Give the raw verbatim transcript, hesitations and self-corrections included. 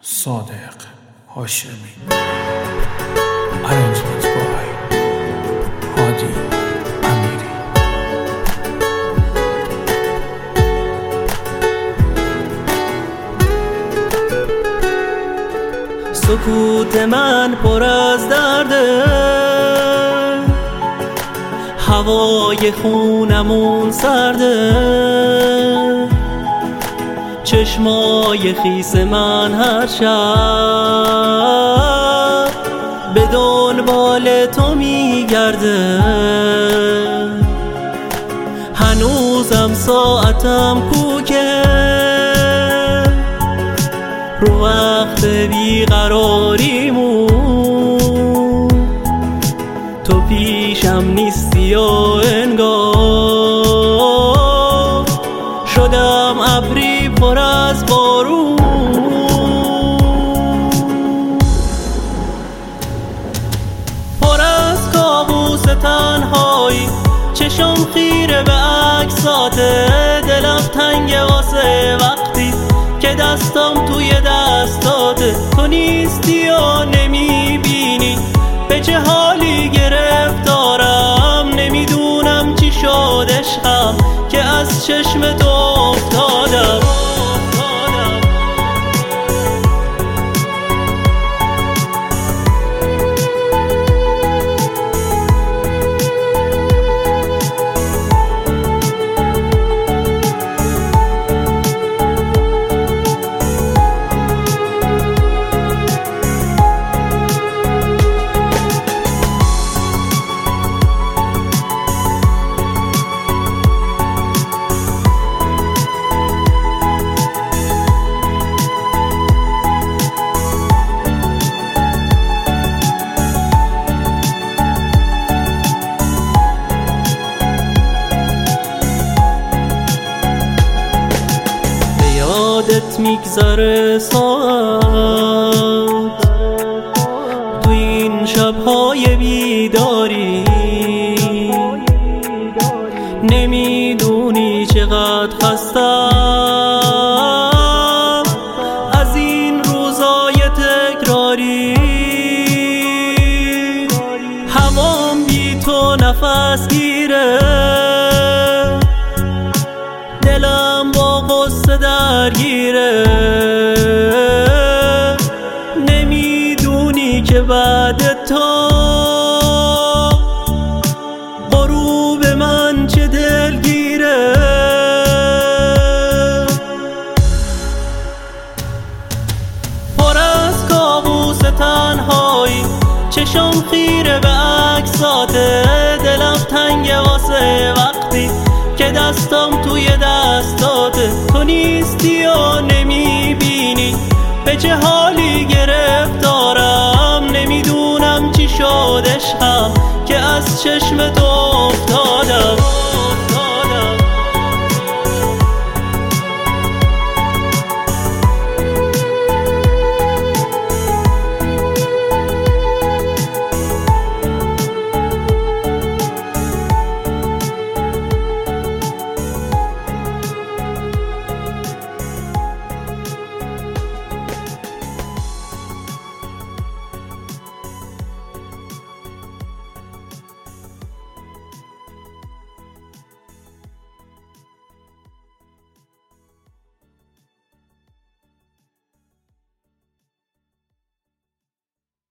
صادق هاشمی. Arrangement by هادی امیری. سکوت من پر از درده، هوای خونمون سرده، چشمای خیس من هر شب به دنبال تو میگرده. هنوزم ساعتم کوکه، رو وقت بیقراریمون تو پیشم نیستی و انگار شدم ابری پر از بارون. پر از کابوس تنهایی، چشم خیره به عکساته، دلم تنگه واسه وقتی که دستم توی دستاته. تو نیستی و نمیبینی به چه حالی گرفتارم، نمیدونم چی شد عشقم که از چشم تو افتادم. یادت میگذره ساعت تو این شبهای بیداری، نمیدونی چقدر خستم از این روزای تکراری. هوام بی تو نفس گیره، دلم با غصه درگیره، نمیدونی که بعد تو غروب من چه دلگیره. پر از کابوس تنهایی، چشم خیره به عکساته، دلم تنگه واسه وقتی که دستم توی دستاته. تو نیستی و نمیبینی به چه حالی گرفتارم، نمیدونم چی شد عشقم که از چشم